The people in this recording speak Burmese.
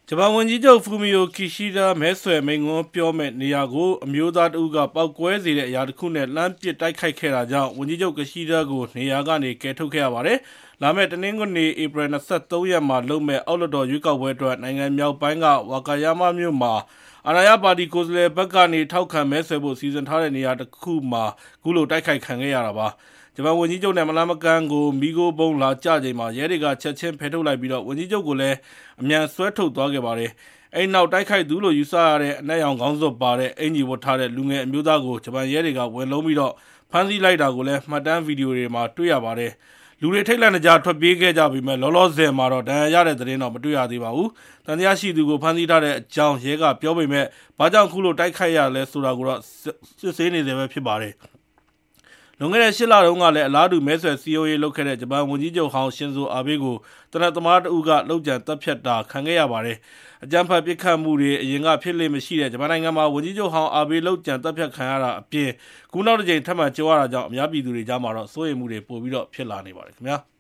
ဂျပန်ဝန်ကြီးချုပ်ဖူမီယိုကီရှိဒါမဲဆွယ်မိန့်ခွန်းပြောမဲ့နေရာကိုအမျိုးသားတဦးကပောက်ကွဲစေတဲ့အရာတစ်ခုနဲ့လှမ်းပစ်တိုက်ခိုက်ခဲ့တာကြောင့်ဝန်ကြီးချုပ်ကရှိဒါကိုနေရာကနေကယ်ထုတ်ခဲ့ရပါတယ်။လာမယ့်တနင်္ဂနွေဧပြီ23ရက်မှာလုပ်မဲ့အောက်လွှတ်တော်ရွေးကောက်ပွဲအတွက်နိုင်ငံမြောက်ပိုင်းကဝါကာယာမမြို့မှာအာဏာရပါတီကိုယ်စားလှယ်ဘက်ကနေထောက်ခံမဲဆွယ်ဖို့စီစဉ်ထားတဲ့နေရာတစ်ခုမှာခုလိုတိုက်ခိုက်ခံခဲ့ရတာပါ။ဂျပန်ဝန်ကြီးချုပ်နဲ့မလာမကန်းကိုမီဂိုဘုံလာကြချိန်မှာရဲတွေကချက်ချင်းဖယ်ထုတ်လိုက်ပြီးတော့ဝန်ကြီးချုပ်ကိုလည်းအမြန်ဆွဲထုတ်သွားခဲ့ပါတယ်။အဲ့နောက်တိုက်ခိုက်သူလို့ယူဆရတဲ့အနက်ရောင်ခေါင်းစွပ်ပါတဲ့အင်ဂျီဝတ်ထားတဲ့လူငယ်အမျိုးသားကိုဂျပန်ရဲတွေကဝင်လုံးပြီးတော့ဖမ်းဆီးလိုက်တာကိုလည်းမှတ်တမ်းဗီဒီယိုတွေမှာတွေ့ရပါတယ်။လူတွေထိတ်လန့်ကြထွက်ပြေးခဲ့ကြပြီးမဲ့လောလောဆယ်မှာတော့ဒဏ်ရာရတဲ့သတင်းတော့မတွေ့ရသေးပါဘူး။တန်တရားရှိသူကိုဖမ်းဆီးထားတဲ့အကြောင်းရဲကပြောပေမဲ့ဘာကြောင့်ခုလိုတိုက်ခိုက်ရလဲဆိုတာကိုတော့စစ်ဆေးနေသေးပဲဖြစ်ပါတယ်။လွန်ခဲ့တဲ့8လတုန်းကလည်းအလားတူမဲဆွယ်စီယိုရေးလုပ်ခဲ့တဲ့ဂျပန်ဝန်ကြီးချုပ်ဟောင်းရှင်ဇိုအာဘေးကိုတနက်သမားတဦးကလှုပ်ကြံတပ်ဖြတ်တာခံခဲ့ရပါတယ်။အကြမ်းဖက်ပစ်ခတ်မှုတွေအရင်ကဖြစ်လေမရှိတဲ့ဂျပန်နိုင်ငံမှာဝန်ကြီးချုပ်ဟောင်းအာဘေးလှုပ်ကြံတပ်ဖြတ်ခံရတာအပြင်ခုနောက်တစ်ကြိမ်ထပ်မံကြုံရတာကြောင့်အများပြည်သူတွေကြားမှာတော့စိုးရိမ်မှုတွေပိုပြီးတော့ဖြစ်လာနေပါတယ်ခင်ဗျာ။